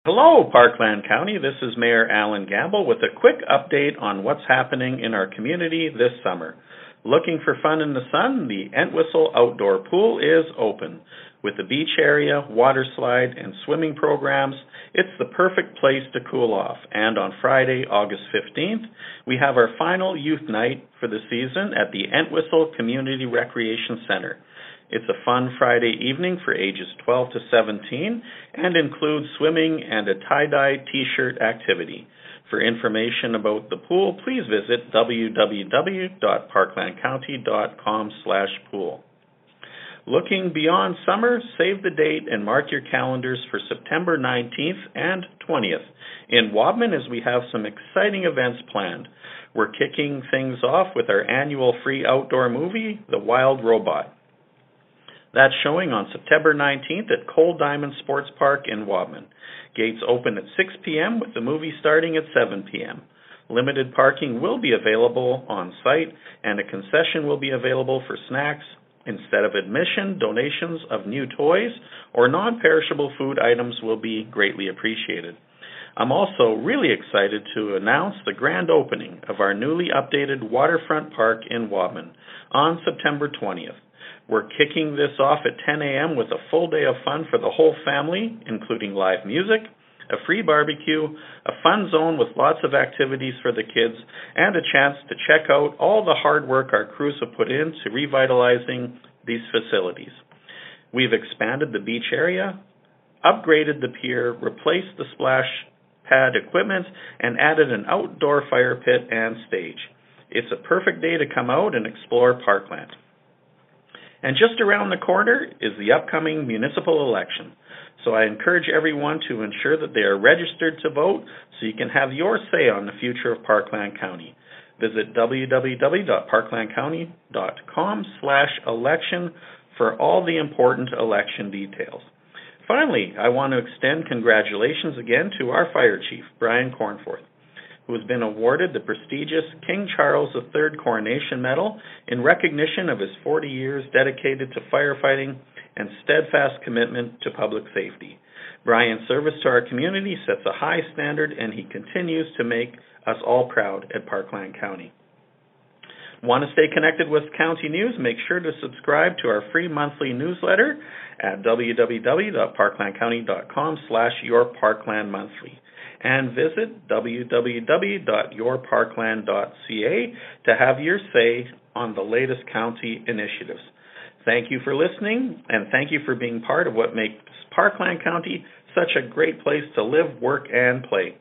Hello, Parkland County. This is Mayor Alan Gamble with a quick update on what's happening in our community this summer. Looking for fun in the sun? The Entwistle Outdoor Pool is open. With the beach area, water slide, and swimming programs, it's the perfect place to cool off. And on Friday, August 15th, we have our final youth night for the season at the Entwistle Community Recreation Center. It's a fun Friday evening for ages 12 to 17 and includes swimming and a tie-dye t-shirt activity. For information about the pool, please visit www.parklandcounty.com/pool. Looking beyond summer, save the date and mark your calendars for September 19th and 20th in Wadman as we have some exciting events planned. We're kicking things off with our annual free outdoor movie, The Wild Robot. That's showing on September 19th at Coal Diamond Sports Park in Wadman. Gates open at 6 p.m. with the movie starting at 7 p.m. Limited parking will be available on site, and a concession will be available for snacks. Instead of admission, donations of new toys or non-perishable food items will be greatly appreciated. I'm also really excited to announce the grand opening of our newly updated waterfront park in Wadman on September 20th. We're kicking this off at 10 a.m. with a full day of fun for the whole family, including live music, a free barbecue, a fun zone with lots of activities for the kids, and a chance to check out all the hard work our crews have put into revitalizing these facilities. We've expanded the beach area, upgraded the pier, replaced the splash pad equipment, and added an outdoor fire pit and stage. It's a perfect day to come out and explore Parkland. And just around the corner is the upcoming municipal election. So I encourage everyone to ensure that they are registered to vote so you can have your say on the future of Parkland County. Visit www.parklandcounty.com/election for all the important election details. Finally, I want to extend congratulations again to our fire chief, Brian Cornforth, who has been awarded the prestigious King Charles III Coronation Medal in recognition of his 40 years dedicated to firefighting and steadfast commitment to public safety. Brian's service to our community sets a high standard, and he continues to make us all proud at Parkland County. Want to stay connected with county news? Make sure to subscribe to our free monthly newsletter at www.parklandcounty.com/yourparklandmonthly. And visit www.yourparkland.ca to have your say on the latest county initiatives. Thank you for listening, and thank you for being part of what makes Parkland County such a great place to live, work, and play.